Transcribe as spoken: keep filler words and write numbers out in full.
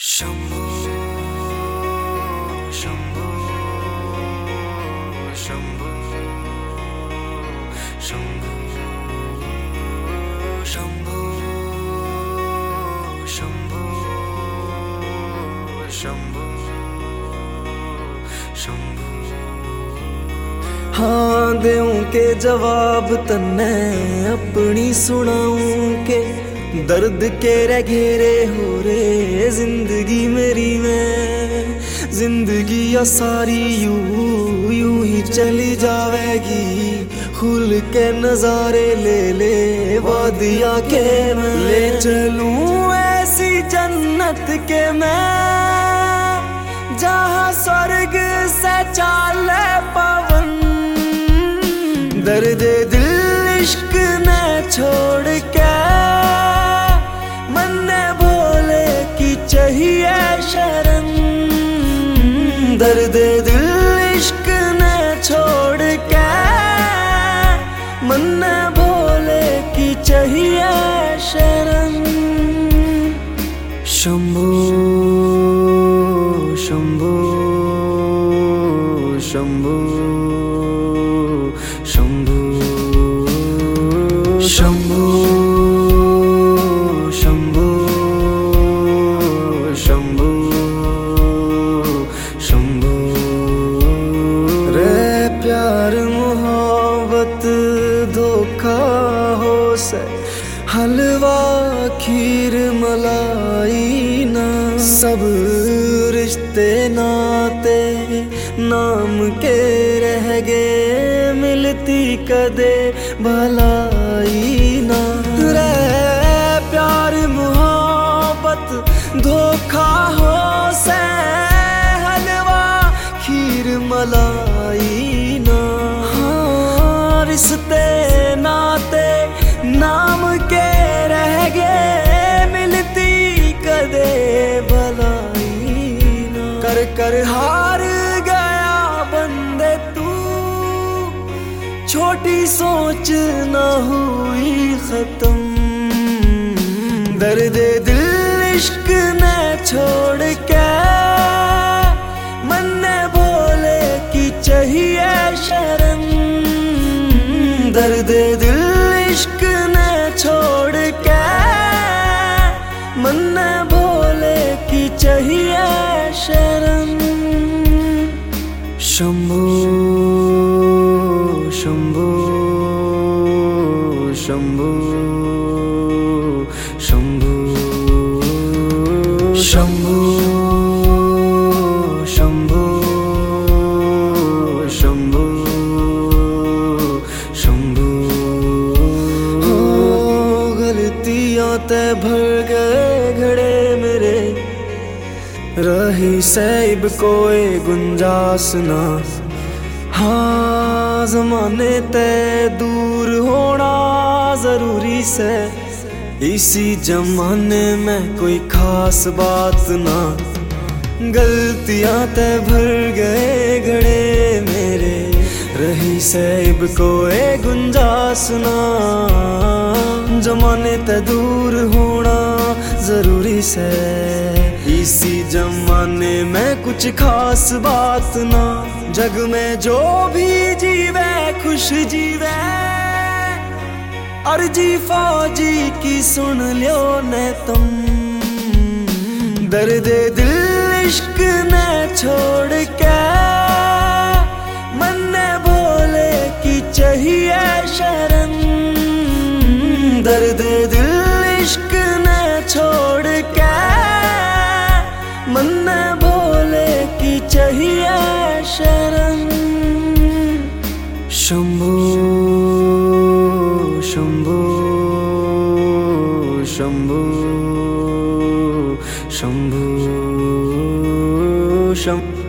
शंभो शंभो शंभो शंभो शंभो शंभो शंभो शंभो। हाँ देऊं के जवाब तन्ने अपनी सुनाऊं के दर्द के रे घेरे हो रे जिंदगी मेरी में। जिंदगी या सारी यूं यूं ही चली जावेगी, खुल के नजारे ले ले वादिया के मैं ले चलूं ऐसी जन्नत के मैं, जहाँ स्वर्ग से चाले पवन। दर्द दिल इश्क ने छोड़ के मन भोले की चाहिए शरण। दर्द दिल इश्क ने छोड़ के मन भोले की चाहिए शरण। शंभो शंभो शंभो शंभो शंभो शंभो शंभो शंभो। रे प्यार मोहब्बत धोखा हो से हलवा खीर मलाई ना, सब रिश्ते नाते नाम के रह गए, मिलती कदे भलाई ना। रे प्यार मोहब्बत धोखा हो से हलवा खीर मलाई ना। हाँ रिश्ते नाते नाम के रह गए, मिलती कदे भलाई ना। कर कर हार गया बंदे तू, छोटी सोच न हुई खत्म। दर्द दिल इश्क ने छोड़ के मन भोले की चाहिए शरण। दर्द दिल इश्क ने छोड़ के मन भोले की चाहिए शरण। शंभो शंभो शंभो शंभो शंभो शंभो शंभो शंभो। हो गलतियां ते भर गए घड़े मेरे, रही सैब कोई गुंजास ना। हाँ जमाने ते दूर होना जरूरी से, इसी जमाने में कोई खास बात ना। गलतियां ते भर गए घड़े मेरे, रही सैब कोई गुंजास ना। जमाने ते दूर होना जरूरी से, इसी जमाने में कुछ खास बात ना। जग में जो भी जीवे खुश जीवे, अर्जी फौजी की सुन लो ने तुम। दर्द दिल इश्क ने छोड़ के मन भोले की चाहिए शरण। दर्द दिल इश्क ने छोड़ के मन भोले की चाहिए शरण। शंभो शंभो शंभो शंभो शंभो।